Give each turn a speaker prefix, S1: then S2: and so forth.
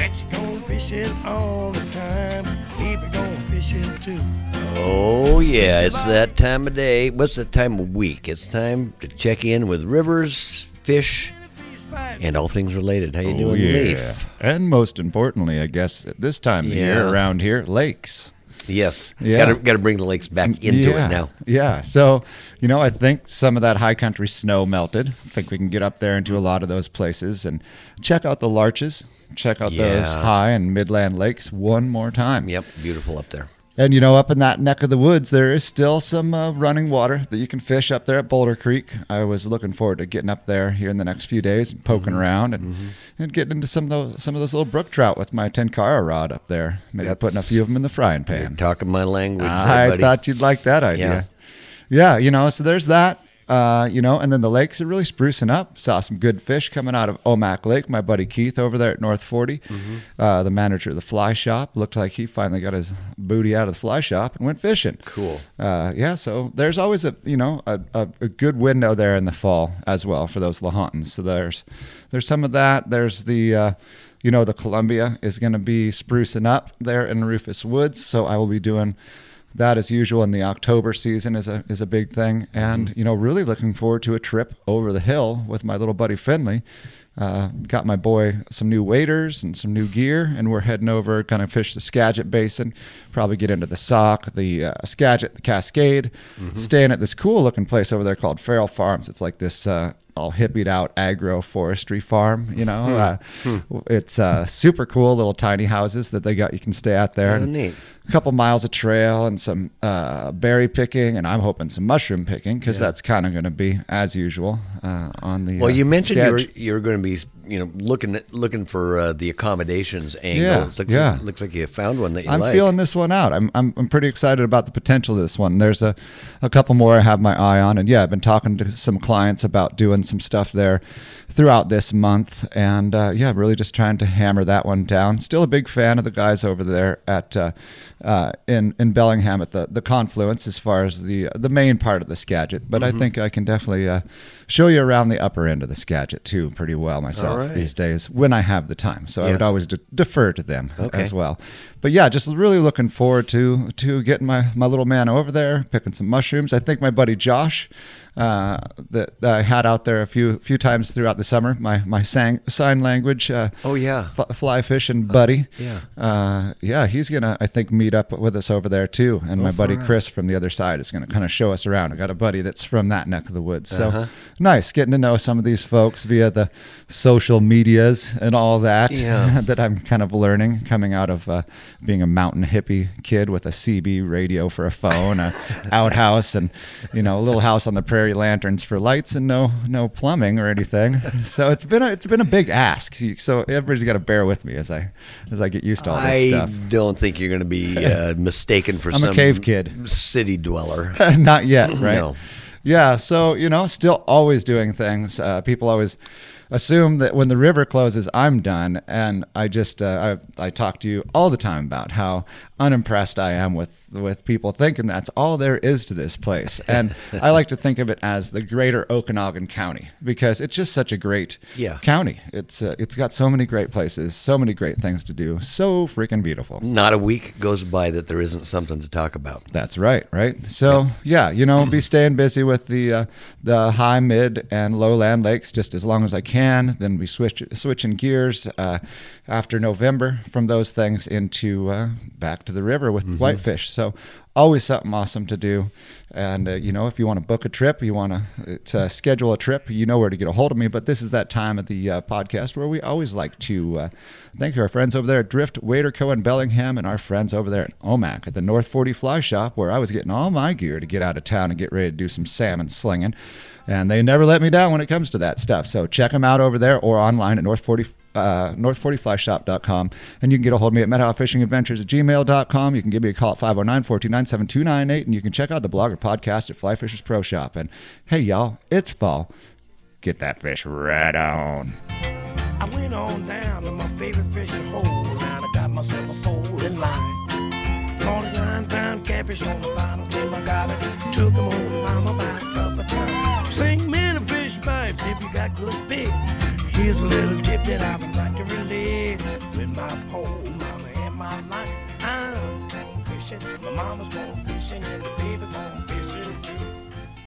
S1: Bet you going fishing all the time. Keep it going fishing too.
S2: Oh, yeah, it's that time of day. What's the time of week? It's time to check in with rivers, fish, and all things related. How you doing, Leaf?
S3: And most importantly, I guess, at this time of the year around here, lakes.
S2: Yes.
S3: Yeah.
S2: Got to bring the lakes back into it now.
S3: Yeah. So, I think some of that high country snow melted. I think we can get up there into a lot of those places and check out the larches, check out those high and midland lakes one more time.
S2: Yep. Beautiful up there.
S3: And, up in that neck of the woods, there is still some running water that you can fish up there at Boulder Creek. I was looking forward to getting up there here in the next few days and poking around and getting into some of those little brook trout with my Tenkara rod up there. Maybe putting a few of them in the frying pan.
S2: You're talking my language,
S3: I thought you'd like that idea. Yeah, so there's that. And then the lakes are really sprucing up. Saw some good fish coming out of Omak Lake. My buddy Keith over there at North 40, the manager of the fly shop, looked like he finally got his booty out of the fly shop and went fishing.
S2: Cool.
S3: So there's always a good window there in the fall as well for those Lahontan's. So there's some of that. There's the the Columbia is going to be sprucing up there in Rufus Woods. So I will be doing that as usual in the October season is a big thing. And, really looking forward to a trip over the hill with my little buddy Finley. Got my boy some new waders and some new gear, and we're heading over, kind of fish the Skagit Basin, probably get into the Sauk, the Skagit, the Cascade, staying at this cool looking place over there called Farrell Farms. It's like this all hippied out agroforestry farm, It's super cool little tiny houses that they got. You can stay out there.
S2: Oh, neat.
S3: A couple miles of trail and some berry picking, and I'm hoping some mushroom picking because that's kind of going to be as usual on the.
S2: Well, you mentioned
S3: sketch.
S2: you're going to be looking for the accommodations angle. Looks like you found one that you like.
S3: I'm feeling this one out. I'm pretty excited about the potential of this one. There's a couple more I have my eye on, and I've been talking to some clients about doing some stuff there throughout this month, and really just trying to hammer that one down. Still a big fan of the guys over there at in Bellingham at the confluence as far as the main part of the Skagit, but I think I can definitely show you around the upper end of the Skagit too pretty well myself these days when I have the time. So I would always defer to them as well. But just really looking forward to getting my little man over there, picking some mushrooms. I think my buddy Josh that I had out there a few times throughout the summer, my sign language fly fishing buddy. He's gonna, I think, meet up with us over there too, and my buddy Chris from the other side is gonna kind of show us around. I got a buddy that's from that neck of the woods, so nice getting to know some of these folks via the social medias and all that that I'm kind of learning coming out of being a mountain hippie kid with a CB radio for a phone, a outhouse, and a little house on the prairie, lanterns for lights, and no plumbing or anything. So it's been a big ask. So everybody's got to bear with me as I get used to all this stuff.
S2: I don't think you're going to be mistaken for
S3: I'm a cave kid,
S2: city dweller.
S3: Not yet, right?
S2: No.
S3: Yeah. So still always doing things. People always assume that when the river closes, I'm done. And I just, I talk to you all the time about how unimpressed I am with people thinking that's all there is to this place. And I like to think of it as the greater Okanagan County because it's just such a great county. It's got so many great places, so many great things to do, so freaking beautiful.
S2: Not a week goes by that there isn't something to talk about.
S3: That's right. So be staying busy with the high, mid, and lowland lakes just as long as I can. Then be switching gears after November from those things into back to the river with whitefish. So always something awesome to do. And, if you want to book a trip, you want to schedule a trip, you know where to get a hold of me. But this is that time of the podcast where we always like to thank our friends over there at Drift, Wader Co. in Bellingham, and our friends over there at Omak at the North 40 Fly Shop, where I was getting all my gear to get out of town and get ready to do some salmon slinging. And they never let me down when it comes to that stuff. So check them out over there or online at north40flyshop.com. And you can get a hold of me at MetaHawFishingAdventures@gmail.com. You can give me a call at 509-429-7298. And you can check out the blog or podcast at Fly Fishers Pro Shop. And hey, y'all, it's fall. Get that fish right on.
S1: I went on down to my favorite fishing hole. And I got myself a pole in line. Caught a 9-pound catfish on the bottom. Till I got it. Took him home to mama by supper time. Sing me the fish bites if you got good bait. Here's a little tip that I would like to relay. When my pole, mama, and my line. I'm going fishing, my mama's going fishing in the